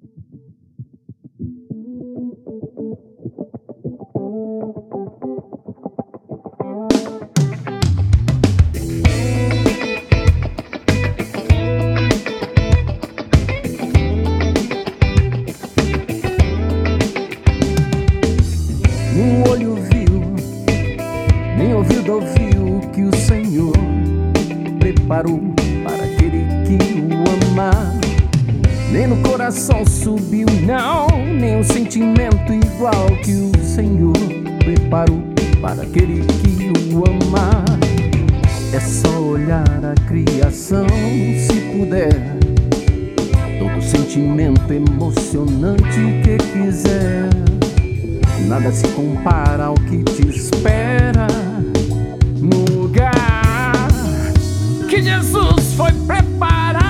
Nem olho viu, nem ouvido ouviu que o Senhor preparou para aquele que o ama. Nem no coração subiu, não, nem um sentimento igual que o Senhor preparou para aquele que o ama. É só olhar a criação, se puder, todo sentimento emocionante que quiser. Nada se compara ao que te espera no lugar que Jesus foi preparar.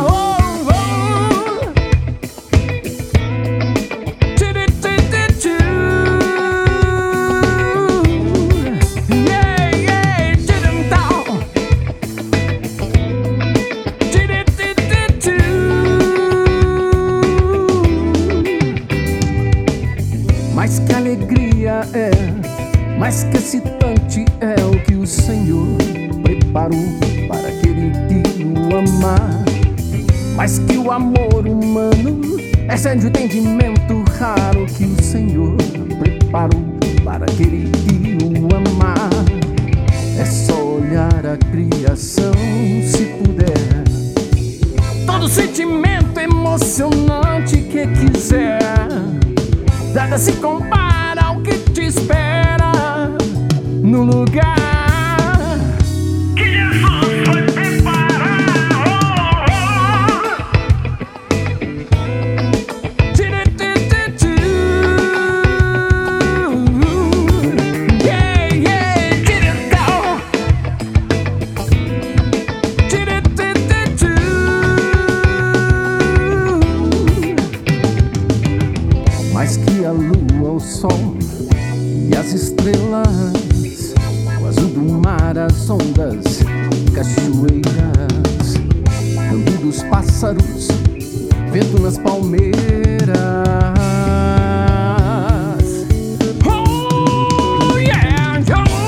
Mas que alegria é, mais que excitante é o que o Senhor preparou para aquele que o ama. Mais que o amor humano, excede o entendimento raro que o Senhor preparou para aquele que o ama. É só olhar a criação, se puder, todo sentimento emocionante que quiser. Nada se compara ao que te espera no lugar que Jesus foi preparar. Yeah, yeah, mais que a lua, o sol e as estrelas, o azul do mar, as ondas, cachoeiras, canto dos pássaros, vento nas palmeiras. Oh, yeah,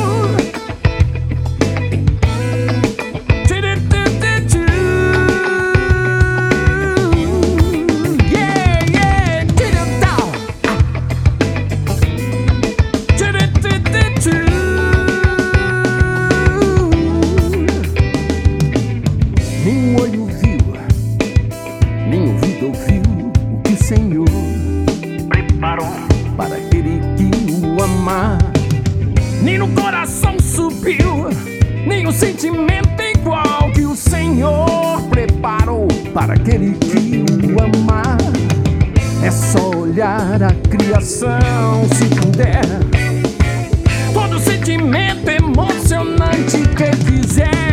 nem olho viu, nem ouvido ouviu o que o Senhor preparou para aquele que o ama. Nem no coração subiu, nem um sentimento igual que o Senhor preparou para aquele que o ama. É só olhar a criação, se puder, todo sentimento emocionante que quiser.